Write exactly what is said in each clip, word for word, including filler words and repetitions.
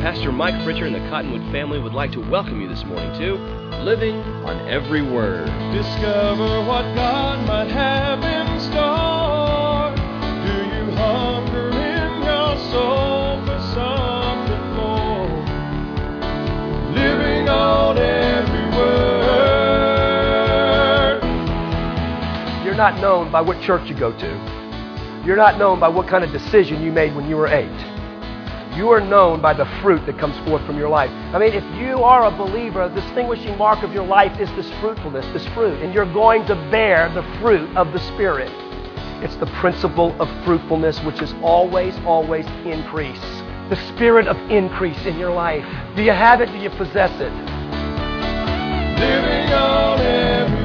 Pastor Mike Pritchard and the Cottonwood family would like to welcome you this morning to Living on Every Word. Discover what God might have in store. Do you hunger in your soul for something more? Living on every word. You're not known by what church you go to. You're not known by what kind of decision you made when you were eight. You are known by the fruit that comes forth from your life. I mean, if you are a believer, the distinguishing mark of your life is this fruitfulness, this fruit. And you're going to bear the fruit of the Spirit. It's the principle of fruitfulness, which is always, always increase. The spirit of increase in your life. Do you have it? Do you possess it? Living on every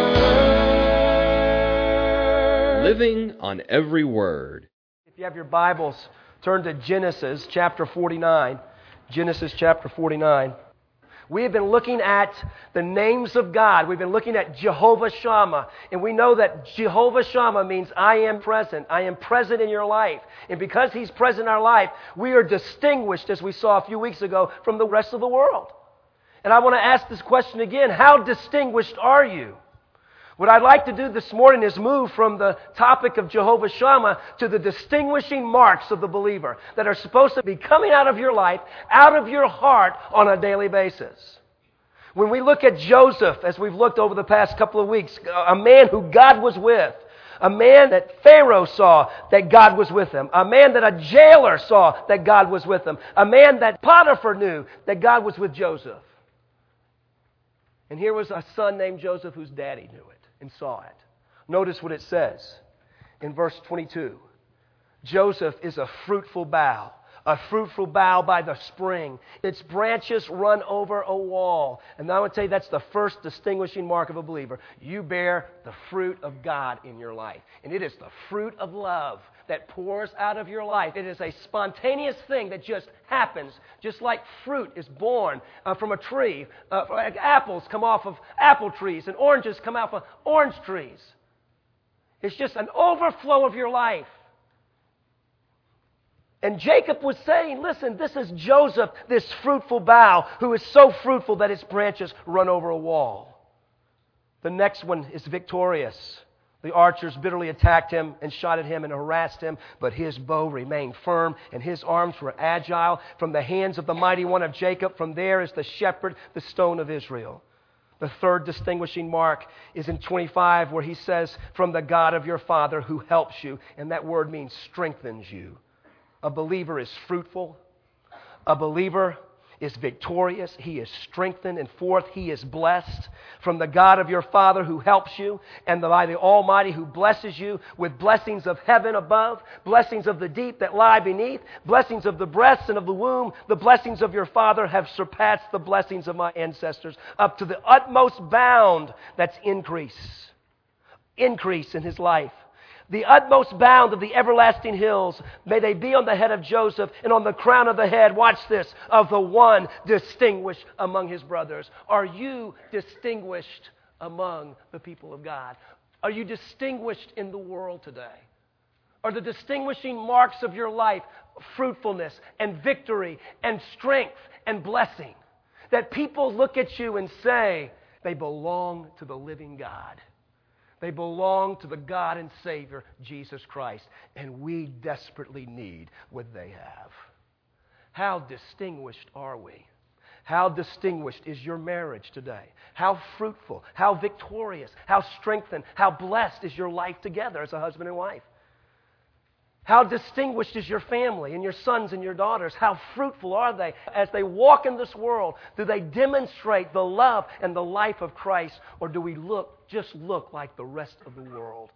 word. Living on Every Word. If you have your Bibles, turn to Genesis chapter forty-nine. Genesis chapter forty-nine. We have been looking at the names of God. We've been looking at Jehovah Shammah. And we know that Jehovah Shammah means I am present. I am present in your life. And because He's present in our life, we are distinguished, as we saw a few weeks ago, from the rest of the world. And I want to ask this question again. How distinguished are you? What I'd like to do this morning is move from the topic of Jehovah Shammah to the distinguishing marks of the believer that are supposed to be coming out of your life, out of your heart on a daily basis. When we look at Joseph, as we've looked over the past couple of weeks, a man who God was with, a man that Pharaoh saw that God was with him, a man that a jailer saw that God was with him, a man that Potiphar knew that God was with Joseph. And here was a son named Joseph whose daddy knew it and saw it. Notice what it says in verse twenty-two. Joseph is a fruitful bough, a fruitful bough by the spring. Its branches run over a wall. And I want to tell you that's the first distinguishing mark of a believer. You bear the fruit of God in your life. And it is the fruit of love that pours out of your life. It is a spontaneous thing that just happens, just like fruit is born uh, from a tree. Uh, like apples come off of apple trees, and oranges come off of orange trees. It's just an overflow of your life. And Jacob was saying, listen, this is Joseph, this fruitful bough, who is so fruitful that its branches run over a wall. The next one is victorious. The archers bitterly attacked him and shot at him and harassed him, but his bow remained firm and his arms were agile. From the hands of the mighty one of Jacob, from there is the shepherd, the stone of Israel. The third distinguishing mark is in twenty-five, where he says, from the God of your father who helps you. And that word means strengthens you. A believer is fruitful. A believer is victorious. He is strengthened. And fourth, he is blessed from the God of your Father who helps you, and by the Almighty who blesses you with blessings of heaven above, blessings of the deep that lie beneath, blessings of the breasts and of the womb. The blessings of your Father have surpassed the blessings of my ancestors up to the utmost bound. That's increase. Increase in his life. The utmost bound of the everlasting hills, may they be on the head of Joseph and on the crown of the head, watch this, of the one distinguished among his brothers. Are you distinguished among the people of God? Are you distinguished in the world today? Are the distinguishing marks of your life fruitfulness and victory and strength and blessing? That people look at you and say, they belong to the living God. They belong to the God and Savior, Jesus Christ. And we desperately need what they have. How distinguished are we? How distinguished is your marriage today? How fruitful, how victorious, how strengthened, how blessed is your life together as a husband and wife? How distinguished is your family and your sons and your daughters? How fruitful are they as they walk in this world? Do they demonstrate the love and the life of Christ, or do we look just look like the rest of the world?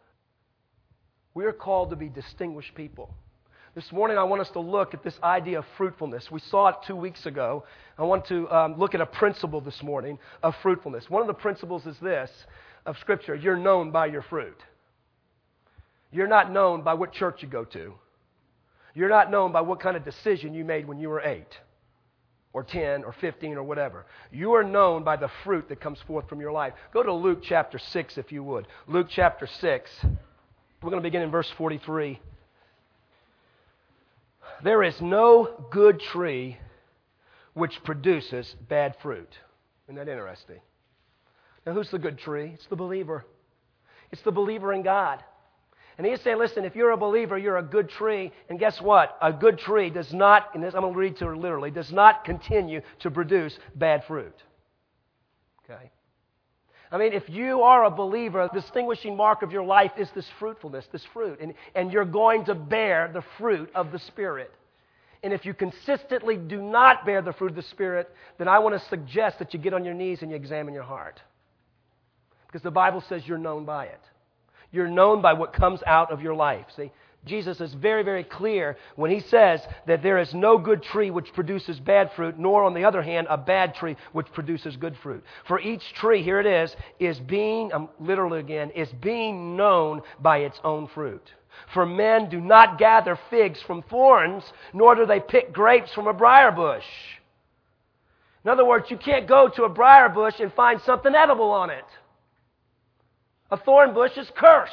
We are called to be distinguished people. This morning I want us to look at this idea of fruitfulness. We saw it two weeks ago. I want to um, look at a principle this morning of fruitfulness. One of the principles is this of Scripture: you're known by your fruit. You're not known by what church you go to. You're not known by what kind of decision you made when you were eight or ten or fifteen or whatever. You are known by the fruit that comes forth from your life. Go to Luke chapter six if you would. Luke chapter six. We're going to begin in verse forty-three. There is no good tree which produces bad fruit. Isn't that interesting? Now, who's the good tree? It's the believer. It's the believer in God. And he's saying, listen, if you're a believer, you're a good tree. And guess what? A good tree does not, and this I'm going to read to her literally, does not continue to produce bad fruit. Okay? I mean, if you are a believer, the distinguishing mark of your life is this fruitfulness, this fruit. And, and you're going to bear the fruit of the Spirit. And if you consistently do not bear the fruit of the Spirit, then I want to suggest that you get on your knees and you examine your heart. Because the Bible says you're known by it. You're known by what comes out of your life. See, Jesus is very, very clear when He says that there is no good tree which produces bad fruit, nor, on the other hand, a bad tree which produces good fruit. For each tree, here it is, is being, um, literally again, is being known by its own fruit. For men do not gather figs from thorns, nor do they pick grapes from a briar bush. In other words, you can't go to a briar bush and find something edible on it. A thorn bush is cursed.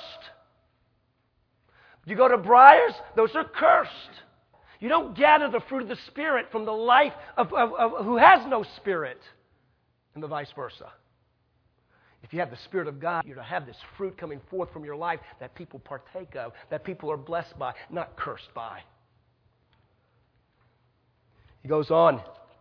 You go to briars, those are cursed. You don't gather the fruit of the Spirit from the life of, of, of who has no Spirit, and the vice versa. If you have the Spirit of God, you're to have this fruit coming forth from your life that people partake of, that people are blessed by, not cursed by. He goes on.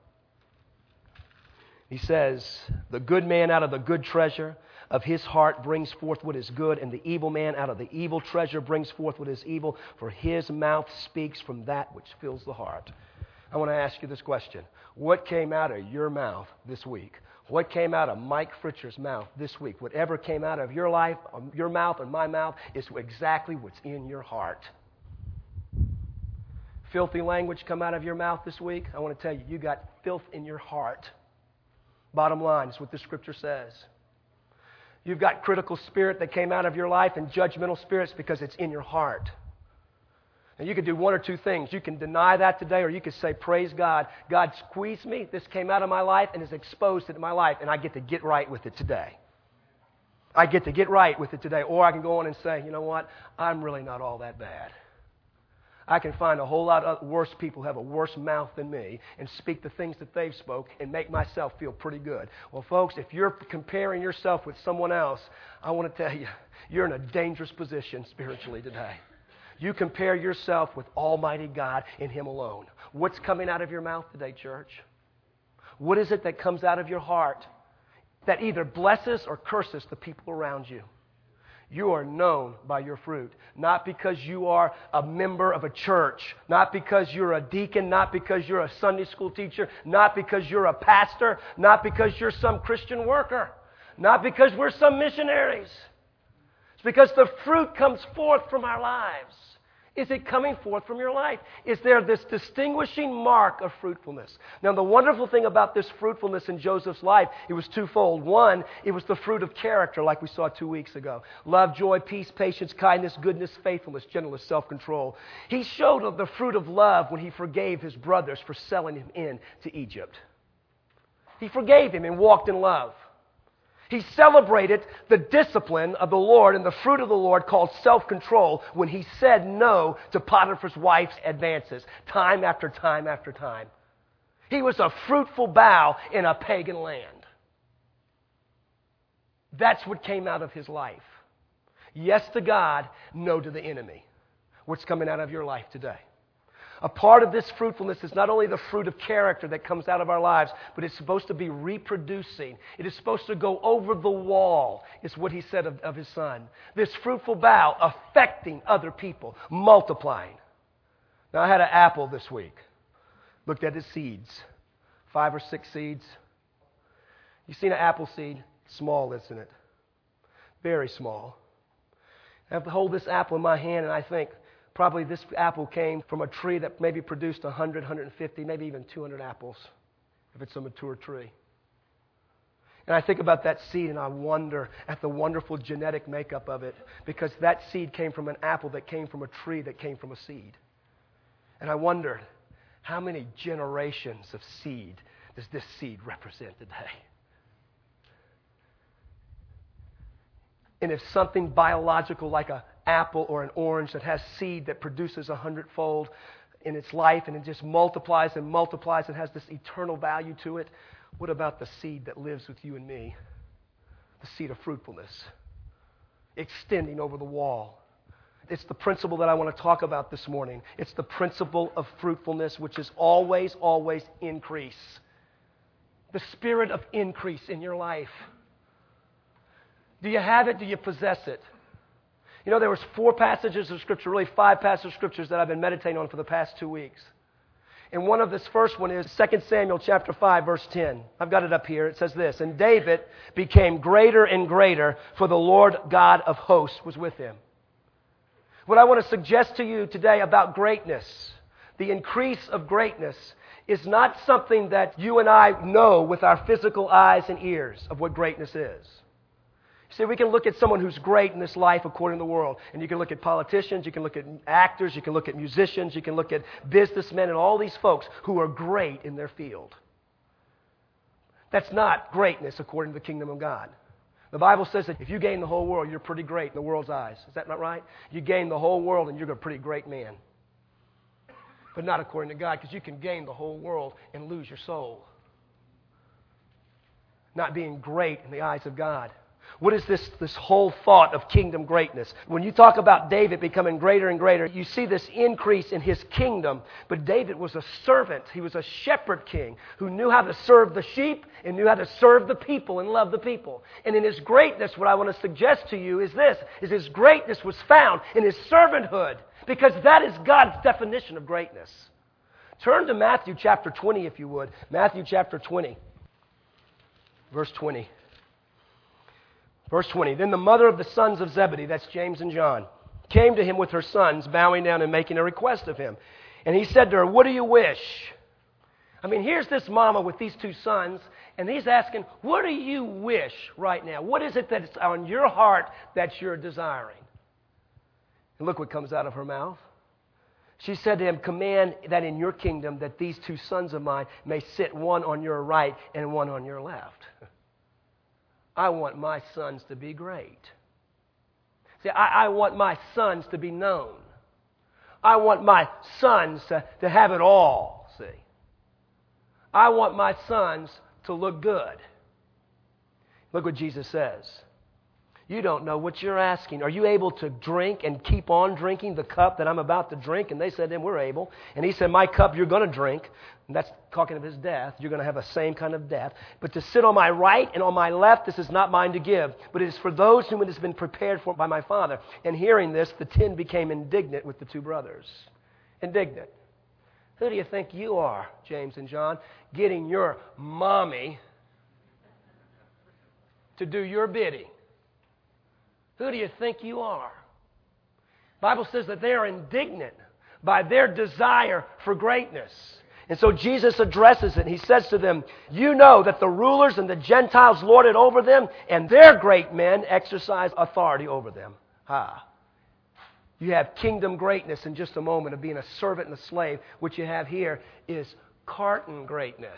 He says, the good man out of the good treasure of his heart brings forth what is good, and the evil man out of the evil treasure brings forth what is evil, for his mouth speaks from that which fills the heart. I want to ask you this question. What came out of your mouth this week? What came out of Mike Fritcher's mouth this week? Whatever came out of your life, your mouth and my mouth, is exactly what's in your heart. Filthy language come out of your mouth this week? I want to tell you, you got filth in your heart. Bottom line is what the Scripture says. You've got critical spirit that came out of your life and judgmental spirits because it's in your heart. And you can do one or two things. You can deny that today, or you can say, praise God. God squeezed me. This came out of my life and has exposed it in my life, and I get to get right with it today. I get to get right with it today. Or I can go on and say, you know what? I'm really not all that bad. I can find a whole lot of worse people who have a worse mouth than me and speak the things that they've spoke and make myself feel pretty good. Well, folks, if you're comparing yourself with someone else, I want to tell you, you're in a dangerous position spiritually today. You compare yourself with Almighty God and Him alone. What's coming out of your mouth today, church? What is it that comes out of your heart that either blesses or curses the people around you? You are known by your fruit, not because you are a member of a church, not because you're a deacon, not because you're a Sunday school teacher, not because you're a pastor, not because you're some Christian worker, not because we're some missionaries. It's because the fruit comes forth from our lives. Is it coming forth from your life? Is there this distinguishing mark of fruitfulness? Now, the wonderful thing about this fruitfulness in Joseph's life, it was twofold. One, it was the fruit of character, like we saw two weeks ago. Love, joy, peace, patience, kindness, goodness, faithfulness, gentleness, self-control. He showed the fruit of love when he forgave his brothers for selling him into Egypt. He forgave him and walked in love. He celebrated the discipline of the Lord and the fruit of the Lord called self-control when he said no to Potiphar's wife's advances time after time after time. He was a fruitful bough in a pagan land. That's what came out of his life. Yes to God, no to the enemy. What's coming out of your life today? A part of this fruitfulness is not only the fruit of character that comes out of our lives, but it's supposed to be reproducing. It is supposed to go over the wall, is what he said of, of his son. This fruitful bough affecting other people, multiplying. Now, I had an apple this week. Looked at his seeds. Five or six seeds. You've seen an apple seed? Small, isn't it? Very small. I have to hold this apple in my hand and I think, probably this apple came from a tree that maybe produced one hundred, one hundred fifty, maybe even two hundred apples, if it's a mature tree. And I think about that seed and I wonder at the wonderful genetic makeup of it, because that seed came from an apple that came from a tree that came from a seed. And I wondered, how many generations of seed does this seed represent today? And if something biological like an apple or an orange that has seed that produces a hundredfold, in its life and it just multiplies and multiplies and has this eternal value to it. What about the seed that lives with you and me? The seed of fruitfulness, extending over the wall. It's the principle that I want to talk about this morning. It's the principle of fruitfulness, which is always, always increase. The spirit of increase in your life. Do you have it? Do you possess it? You know, there was four passages of Scripture, really five passages of Scriptures that I've been meditating on for the past two weeks. And one of this first one is Second Samuel chapter five, verse ten. I've got it up here. It says this, "And David became greater and greater, for the Lord God of hosts was with him." What I want to suggest to you today about greatness, the increase of greatness, is not something that you and I know with our physical eyes and ears of what greatness is. See, we can look at someone who's great in this life according to the world. And you can look at politicians, you can look at actors, you can look at musicians, you can look at businessmen and all these folks who are great in their field. That's not greatness according to the kingdom of God. The Bible says that if you gain the whole world, you're pretty great in the world's eyes. Is that not right? You gain the whole world and you're a pretty great man. But not according to God, because you can gain the whole world and lose your soul. Not being great in the eyes of God. What is this, this whole thought of kingdom greatness? When you talk about David becoming greater and greater, you see this increase in his kingdom. But David was a servant. He was a shepherd king who knew how to serve the sheep and knew how to serve the people and love the people. And in his greatness, what I want to suggest to you is this, is his greatness was found in his servanthood, because that is God's definition of greatness. Turn to Matthew chapter twenty, if you would. Matthew chapter twenty, verse twenty. Verse twenty, "Then the mother of the sons of Zebedee," that's James and John, "came to him with her sons, bowing down and making a request of him. And he said to her, 'What do you wish?'" I mean, here's this mama with these two sons, and he's asking, "What do you wish right now? What is it that's on your heart that you're desiring?" And look what comes out of her mouth. She said to him, "Command that in your kingdom that these two sons of mine may sit one on your right and one on your left." I want my sons to be great. See, I, I want my sons to be known. I want my sons to, to have it all, see. I want my sons to look good. Look what Jesus says. You don't know what you're asking. Are you able to drink and keep on drinking the cup that I'm about to drink? And they said, then we're able. And he said, my cup you're going to drink. And that's talking of his death. You're going to have the same kind of death. But to sit on my right and on my left, this is not mine to give. But it is for those whom it has been prepared for by my Father. And hearing this, the ten became indignant with the two brothers. Indignant. Who do you think you are, James and John, getting your mommy to do your bidding? Who do you think you are? The Bible says that they are indignant by their desire for greatness. And so Jesus addresses it. He says to them, you know that the rulers and the Gentiles lord it over them, and their great men exercise authority over them. Ah. You have kingdom greatness in just a moment of being a servant and a slave. What you have here is carton greatness.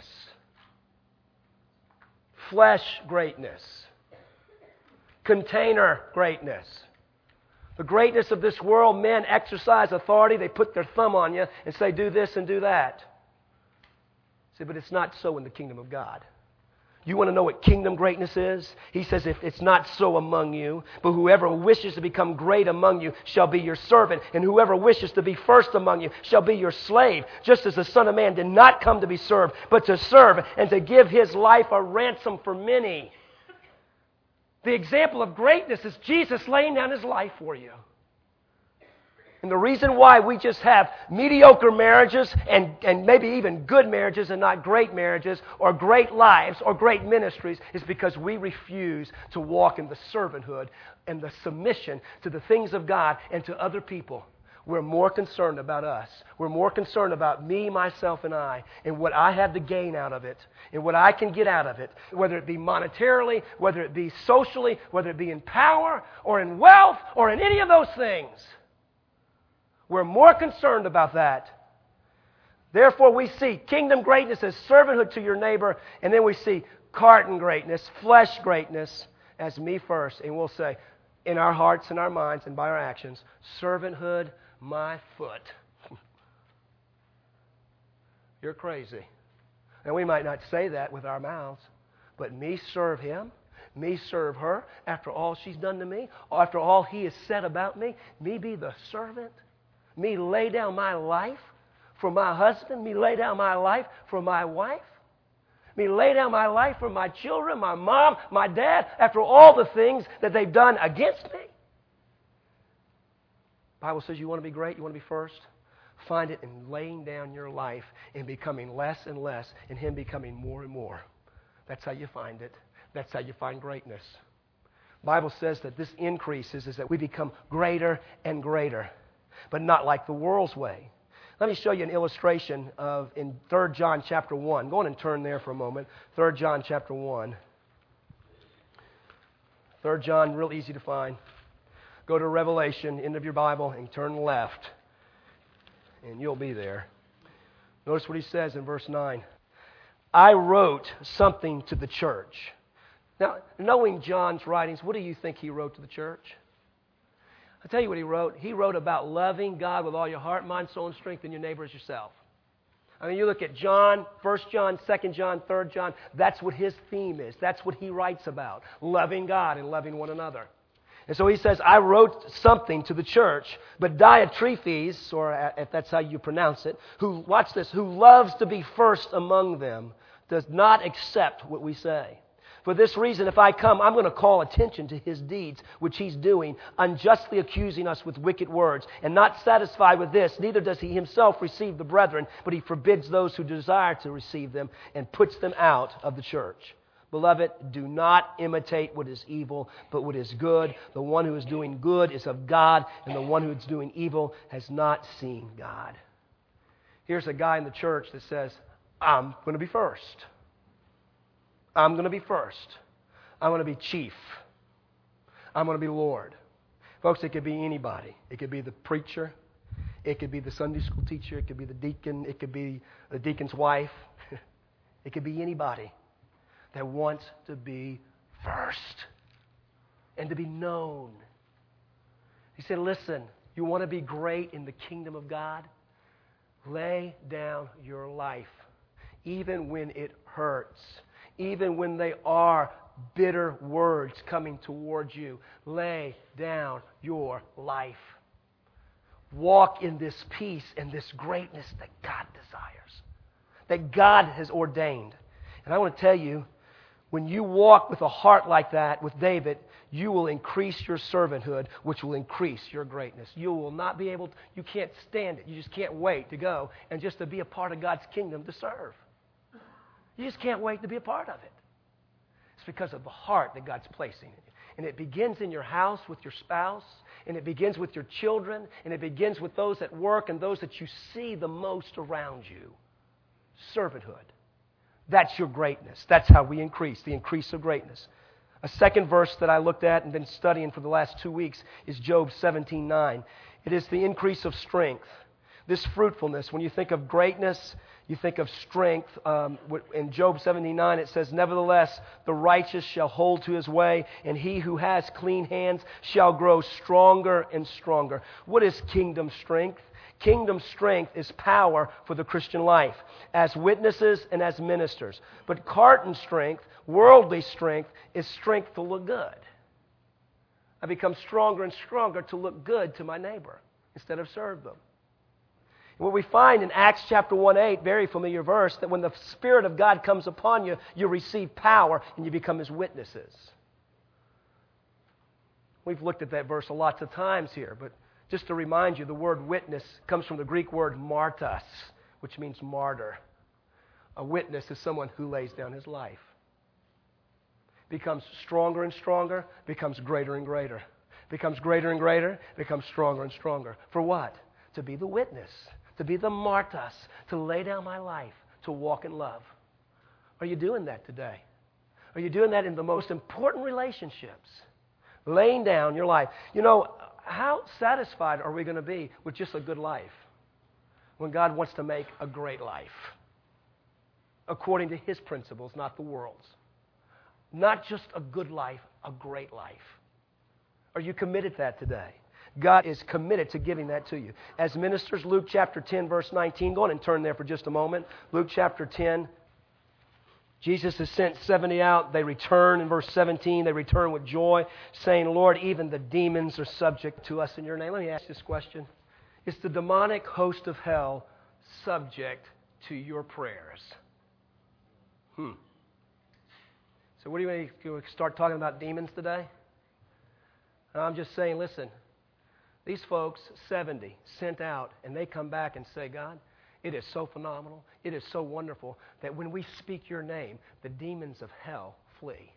Flesh greatness. Container greatness. The greatness of this world, men exercise authority. They put their thumb on you and say, do this and do that. See, but it's not so in the kingdom of God. You want to know what kingdom greatness is? He says, if it's not so among you, but whoever wishes to become great among you shall be your servant, and whoever wishes to be first among you shall be your slave, just as the Son of Man did not come to be served, but to serve and to give his life a ransom for many. The example of greatness is Jesus laying down his life for you. And the reason why we just have mediocre marriages and, and maybe even good marriages and not great marriages or great lives or great ministries is because we refuse to walk in the servanthood and the submission to the things of God and to other people. We're more concerned about us. We're more concerned about me, myself, and I, and what I have to gain out of it, and what I can get out of it, whether it be monetarily, whether it be socially, whether it be in power, or in wealth, or in any of those things. We're more concerned about that. Therefore, we see kingdom greatness as servanthood to your neighbor, and then we see carton greatness, flesh greatness as me first, and we'll say, in our hearts and our minds and by our actions, servanthood, my foot. you're crazy. And we might not say that with our mouths, but me serve him, me serve her, after all she's done to me, after all he has said about me, me be the servant, me lay down my life for my husband, me lay down my life for my wife, me lay down my life for my children, my mom, my dad, after all the things that they've done against me. The Bible says you want to be great, you want to be first. Find it in laying down your life and becoming less and less and him becoming more and more. That's how you find it. That's how you find greatness. The Bible says that this increases is that we become greater and greater, but not like the world's way. Let me show you an illustration of in Third John chapter one. Go on and turn there for a moment. Third John chapter one. Third John, real easy to find. Go to Revelation, end of your Bible, and turn left. And you'll be there. Notice what he says in verse nine. I wrote something to the church. Now, knowing John's writings, what do you think he wrote to the church? I'll tell you what he wrote. He wrote about loving God with all your heart, mind, soul, and strength, and your neighbor as yourself. I mean, you look at John, First John, Second John, Third John. That's what his theme is. That's what he writes about. Loving God and loving one another. And so he says, I wrote something to the church, but Diotrephes, or if that's how you pronounce it, who, watch this, who loves to be first among them, does not accept what we say. For this reason, if I come, I'm going to call attention to his deeds, which he's doing, unjustly accusing us with wicked words. And not satisfied with this, neither does he himself receive the brethren, but he forbids those who desire to receive them and puts them out of the church. Beloved, do not imitate what is evil, but what is good. The one who is doing good is of God, and the one who is doing evil has not seen God. Here's a guy in the church that says, I'm going to be first. I'm going to be first. I'm going to be chief. I'm going to be Lord. Folks, it could be anybody. It could be the preacher. It could be the Sunday school teacher. It could be the deacon. It could be the deacon's wife. It could be anybody that wants to be first and to be known. He said, listen, you want to be great in the kingdom of God? Lay down your life, even when it hurts, even when they are bitter words coming towards you. Lay down your life. Walk in this peace and this greatness that God desires, that God has ordained. And I want to tell you, when you walk with a heart like that, with David, you will increase your servanthood, which will increase your greatness. You will not be able to, you can't stand it. You just can't wait to go and just to be a part of God's kingdom to serve. You just can't wait to be a part of it. It's because of the heart that God's placing in you. And it begins in your house with your spouse, and it begins with your children, and it begins with those at work and those that you see the most around you. Servanthood. That's your greatness. That's how we increase, the increase of greatness. A second verse that I looked at and been studying for the last two weeks is Job seventeen nine. It is the increase of strength. This fruitfulness, when you think of greatness, you think of strength. Um, in Job seventeen nine it says, nevertheless, the righteous shall hold to his way, and he who has clean hands shall grow stronger and stronger. What is kingdom strength? Kingdom strength is power for the Christian life, as witnesses and as ministers. But carton strength, worldly strength, is strength to look good. I become stronger and stronger to look good to my neighbor instead of serve them. And what we find in Acts chapter one eight, very familiar verse, that when the Spirit of God comes upon you, you receive power and you become His witnesses. We've looked at that verse lots of times here, but just to remind you, the word witness comes from the Greek word martas, which means martyr. A witness is someone who lays down his life. Becomes stronger and stronger, becomes greater and greater. Becomes greater and greater, becomes stronger and stronger. For what? To be the witness, to be the martas, to lay down my life, to walk in love. Are you doing that today? Are you doing that in the most important relationships? Laying down your life. You know, how satisfied are we going to be with just a good life when God wants to make a great life according to His principles, not the world's? Not just a good life, a great life. Are you committed to that today? God is committed to giving that to you. As ministers, Luke chapter ten, verse nineteen. Go on and turn there for just a moment. Luke chapter ten. Jesus has sent seventy out. They return in verse seventeen. They return with joy, saying, Lord, even the demons are subject to us in your name. Let me ask this question. Is the demonic host of hell subject to your prayers? Hmm. So what do you want to start talking about demons today? I'm just saying, listen, these folks, seventy, sent out, and they come back and say, God, it is so phenomenal, it is so wonderful that when we speak your name, the demons of hell flee. Do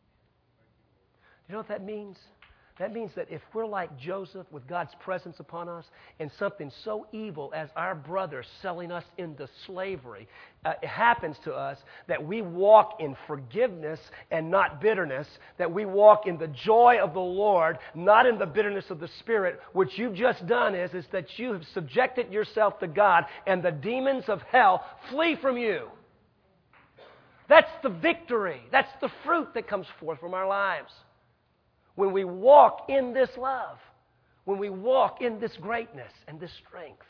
you know what that means? That means that if we're like Joseph with God's presence upon us and something so evil as our brother selling us into slavery uh, happens to us, that we walk in forgiveness and not bitterness, that we walk in the joy of the Lord, not in the bitterness of the Spirit. What you've just done is, is that you have subjected yourself to God, and the demons of hell flee from you. That's the victory. That's the fruit that comes forth from our lives. When we walk in this love, when we walk in this greatness and this strength.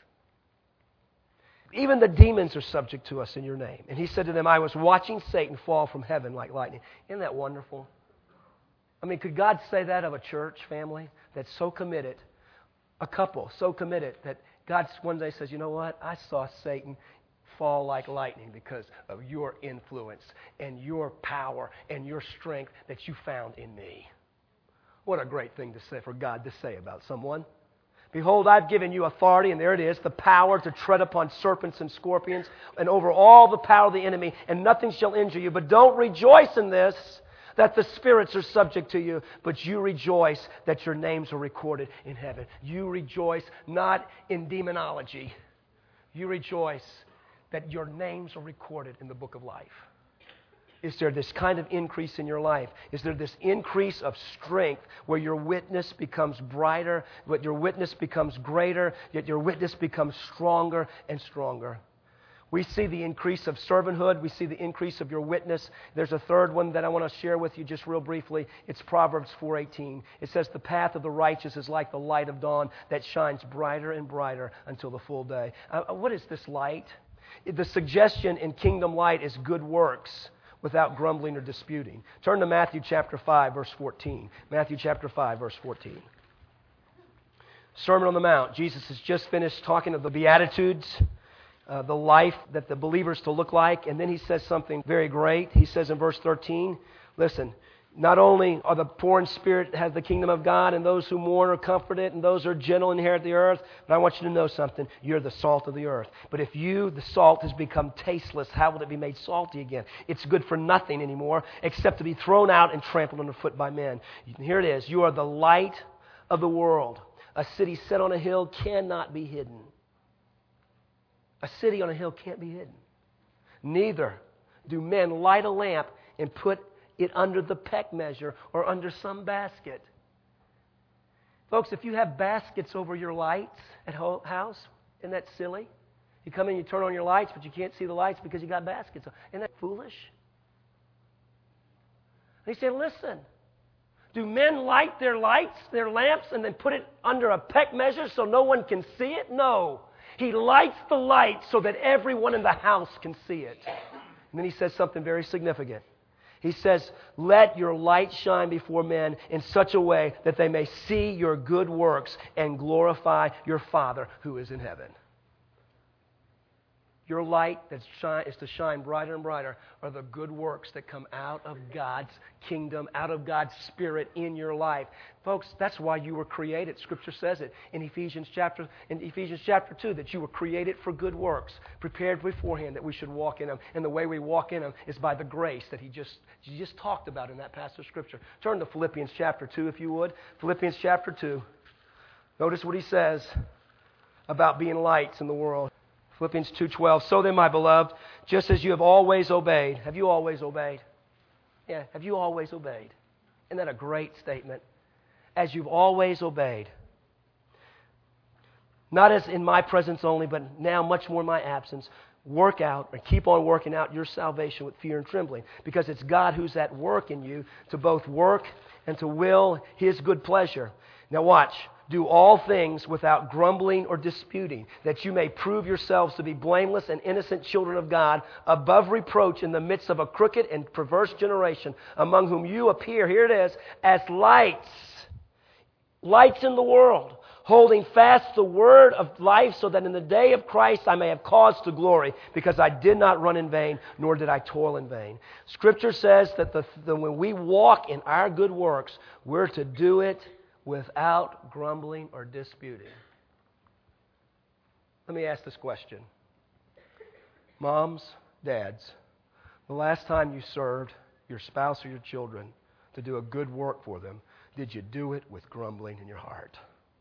Even the demons are subject to us in your name. And he said to them, I was watching Satan fall from heaven like lightning. Isn't that wonderful? I mean, could God say that of a church family that's so committed, a couple so committed that God one day says, you know what, I saw Satan fall like lightning because of your influence and your power and your strength that you found in me. What a great thing to say for God to say about someone. Behold, I've given you authority, and there it is, the power to tread upon serpents and scorpions, and over all the power of the enemy, and nothing shall injure you. But don't rejoice in this, that the spirits are subject to you, but you rejoice that your names are recorded in heaven. You rejoice not in demonology. You rejoice that your names are recorded in the book of life. Is there this kind of increase in your life? Is there this increase of strength where your witness becomes brighter, where your witness becomes greater, yet your witness becomes stronger and stronger? We see the increase of servanthood. We see the increase of your witness. There's a third one that I want to share with you just real briefly. It's Proverbs four eighteen. It says, the path of the righteous is like the light of dawn that shines brighter and brighter until the full day. Uh, what is this light? The suggestion in Kingdom Light is good works without grumbling or disputing. Turn to Matthew chapter five, verse fourteen. Matthew chapter five, verse fourteen. Sermon on the Mount. Jesus has just finished talking of the Beatitudes, uh, the life that the believers to look like, and then he says something very great. He says in verse thirteen, listen, not only are the poor in spirit have the kingdom of God, and those who mourn are comforted, and those who are gentle inherit the earth, but I want you to know something. You're the salt of the earth. But if you, the salt, has become tasteless, how will it be made salty again? It's good for nothing anymore except to be thrown out and trampled underfoot by men. Here it is. You are the light of the world. A city set on a hill cannot be hidden. A city on a hill can't be hidden. Neither do men light a lamp and put it under the peck measure or under some basket. Folks, if you have baskets over your lights at house, isn't that silly? You come in, you turn on your lights, but you can't see the lights because you got baskets on. Isn't that foolish? And he said, listen, do men light their lights, their lamps, and then put it under a peck measure so no one can see it? No. He lights the light so that everyone in the house can see it. And then he says something very significant. He says, let your light shine before men in such a way that they may see your good works and glorify your Father who is in heaven. Your light that shine, is to shine brighter and brighter are the good works that come out of God's kingdom, out of God's Spirit in your life. Folks, that's why you were created. Scripture says it in Ephesians chapter in Ephesians chapter two, that you were created for good works, prepared beforehand that we should walk in them. And the way we walk in them is by the grace that he just, he just talked about in that passage of Scripture. Turn to Philippians chapter two, if you would. Philippians chapter two. Notice what he says about being lights in the world. Philippians two twelve, so then, my beloved, just as you have always obeyed. Have you always obeyed? Yeah, have you always obeyed? Isn't that a great statement? As you've always obeyed. Not as in my presence only, but now much more in my absence. Work out or keep on working out your salvation with fear and trembling. Because it's God who's at work in you to both work and to will His good pleasure. Now watch. Do all things without grumbling or disputing, that you may prove yourselves to be blameless and innocent children of God, above reproach in the midst of a crooked and perverse generation, among whom you appear, here it is, as lights, lights in the world, holding fast the word of life, so that in the day of Christ I may have cause to glory, because I did not run in vain, nor did I toil in vain. Scripture says that the, the, when we walk in our good works, we're to do it without grumbling or disputing. Let me ask this question. Moms, dads, the last time you served your spouse or your children to do a good work for them, did you do it with grumbling in your heart?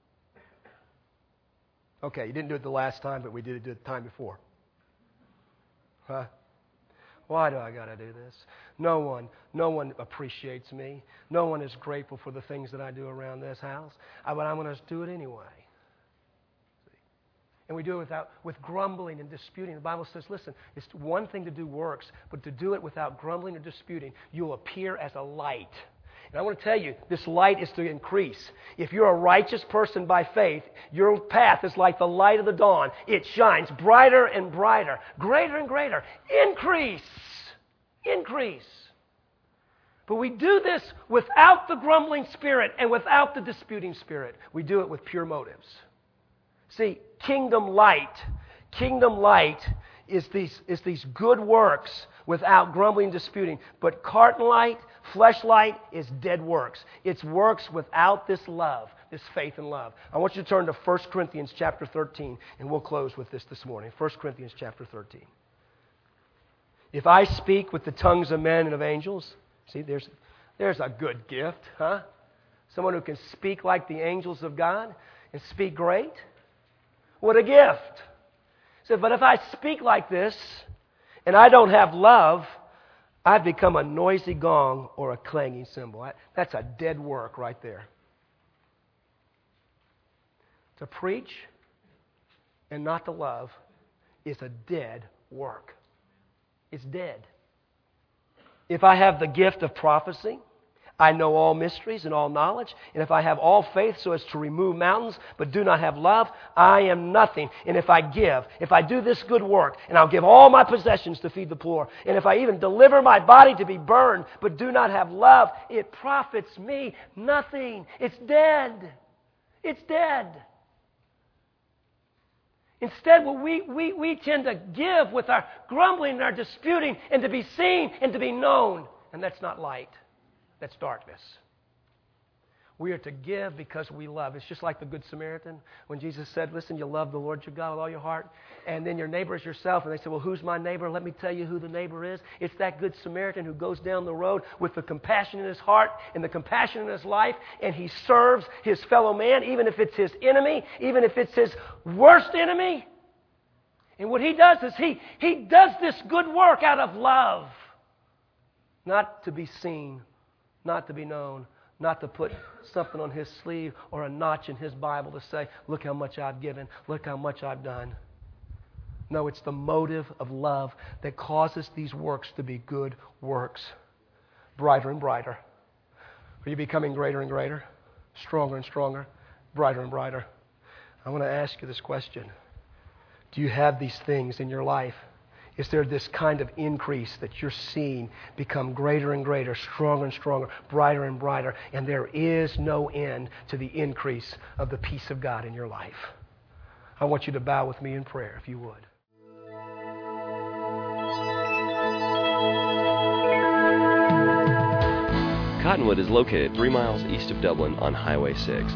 Okay, you didn't do it the last time, but we did it the time before. Huh? Why do I got to do this? No one, no one appreciates me. No one is grateful for the things that I do around this house. I, but I'm going to do it anyway. See? And we do it without, with grumbling and disputing. The Bible says, listen, it's one thing to do works, but to do it without grumbling or disputing, you'll appear as a light. And I want to tell you, this light is to increase. If you're a righteous person by faith, your path is like the light of the dawn. It shines brighter and brighter, greater and greater. Increase. Increase. But we do this without the grumbling spirit and without the disputing spirit. We do it with pure motives. See, kingdom light, kingdom light is these, is these good works without grumbling and disputing. But carnal light, flesh light is dead works. It's works without this love, this faith and love. I want you to turn to First Corinthians chapter thirteen, and we'll close with this this morning. First Corinthians chapter thirteen. If I speak with the tongues of men and of angels, see, there's, there's a good gift, huh? Someone who can speak like the angels of God and speak great. What a gift. So, but if I speak like this and I don't have love, I've become a noisy gong or a clanging cymbal. That's a dead work right there. To preach and not to love is a dead work. It's dead. If I have the gift of prophecy, I know all mysteries and all knowledge, and if I have all faith so as to remove mountains, but do not have love, I am nothing. And if I give, if I do this good work, and I'll give all my possessions to feed the poor, and if I even deliver my body to be burned, but do not have love, it profits me nothing. It's dead. It's dead. Instead, what we, we, we tend to give with our grumbling and our disputing, and to be seen and to be known, and that's not light. That's darkness. We are to give because we love. It's just like the Good Samaritan when Jesus said, listen, you love the Lord your God with all your heart, and then your neighbor is yourself. And they said, well, who's my neighbor? Let me tell you who the neighbor is. It's that Good Samaritan who goes down the road with the compassion in his heart and the compassion in his life, and he serves his fellow man, even if it's his enemy, even if it's his worst enemy. And what he does is he, he does this good work out of love, not to be seen, not to be known, not to put something on his sleeve or a notch in his Bible to say, look how much I've given, look how much I've done. No, it's the motive of love that causes these works to be good works. Brighter and brighter. Are you becoming greater and greater? Stronger and stronger? Brighter and brighter? I want to ask you this question. Do you have these things in your life? Is there this kind of increase that you're seeing become greater and greater, stronger and stronger, brighter and brighter, and there is no end to the increase of the peace of God in your life? I want you to bow with me in prayer, if you would. Cottonwood is located three miles east of Dublin on Highway six.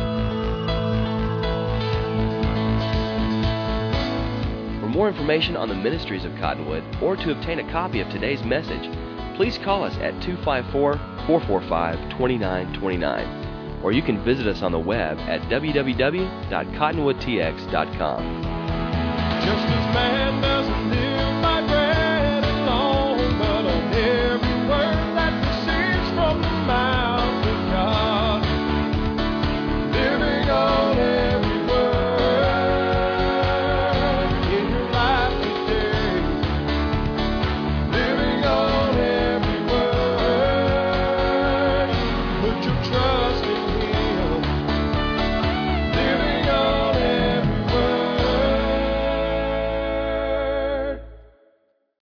For more information on the ministries of Cottonwood or to obtain a copy of today's message, please call us at two five four, four four five, two nine two nine, or you can visit us on the web at w w w dot cottonwood t x dot com. Just